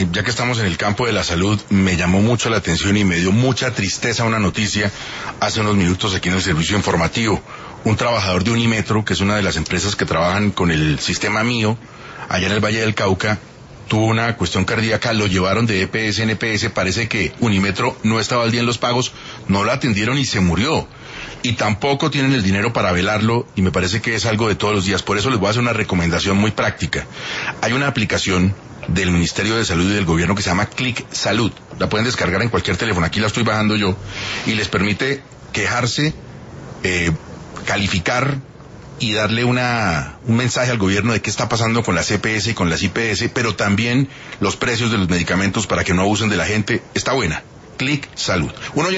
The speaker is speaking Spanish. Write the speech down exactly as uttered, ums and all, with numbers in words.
Ya que estamos en el campo de la salud, me llamó mucho la atención y me dio mucha tristeza una noticia hace unos minutos aquí en el servicio informativo. Un trabajador de Unimetro, que es una de las empresas que trabajan con el sistema mío, allá en el Valle del Cauca, tuvo una cuestión cardíaca, lo llevaron de E P S en E P S, parece que Unimetro no estaba al día en los pagos, no lo atendieron y se murió. Y tampoco tienen el dinero para velarlo, y me parece que es algo de todos los días. Por eso les voy a hacer una recomendación muy práctica. Hay una aplicación del Ministerio de Salud y del Gobierno que se llama Clic Salud. La pueden descargar en cualquier teléfono, aquí la estoy bajando yo, y les permite quejarse, eh, calificar y darle una un mensaje al gobierno de qué está pasando con las E P S y con las I P S, pero también los precios de los medicamentos para que no abusen de la gente. Está buena. Clic Salud. Uno ya